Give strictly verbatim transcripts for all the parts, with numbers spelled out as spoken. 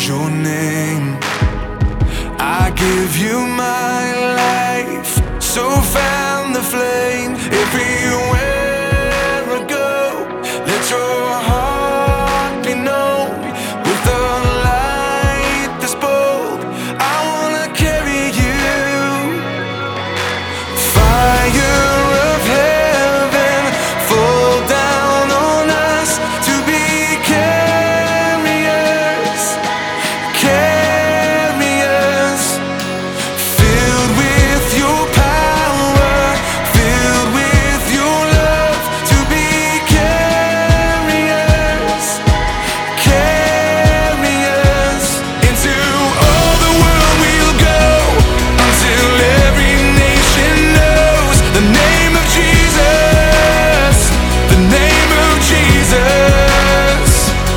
is your name. I give you my life, so fan the flame. Everywhere I go, let your heart be known. With a light that's bold, I wanna carry you. Fire of heaven, fall down on us to be carriers, carriers, filled with your power, filled with your love, to be carriers, carriers. Into all the world we'll go, until every nation knows the name of Jesus, the name of Jesus.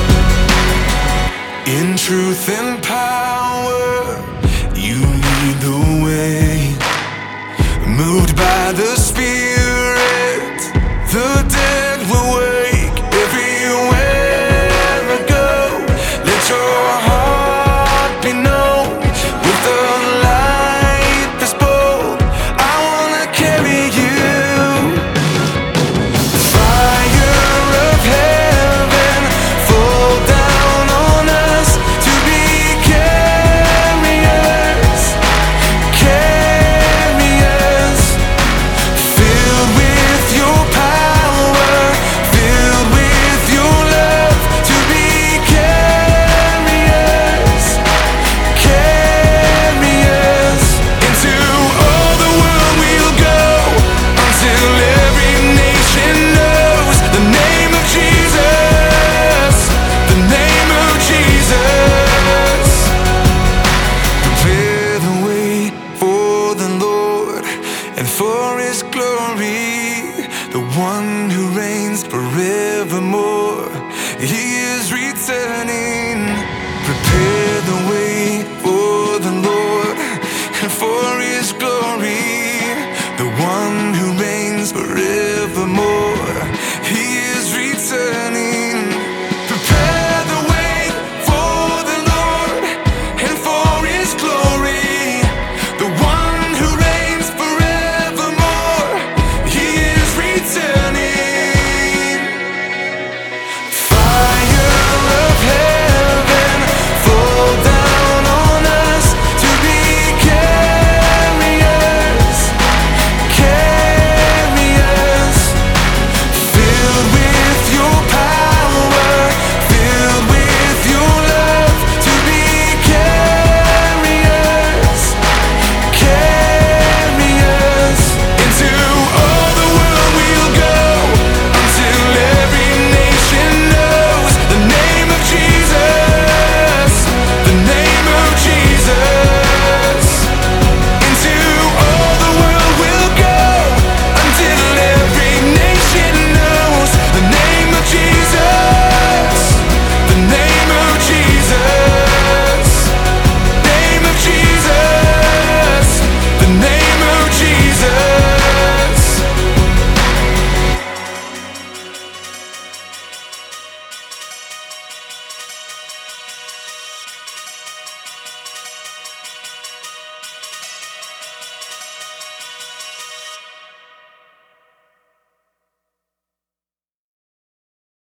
In truth and power, you lead the way. Moved by the Spirit, the dead will wake. Everywhere I go, let your heart be known. With a light that's bold, I wanna carry you. Fire of heaven, fall down on us to be carriers, carriers, filled with your power, filled with your love, to be carriers, carriers. Into all the world we'll go, until every nation knows the name of Jesus, the name of Jesus. Prepare the way for the Lord and for His glory, the one who reigns forevermore. He is returning.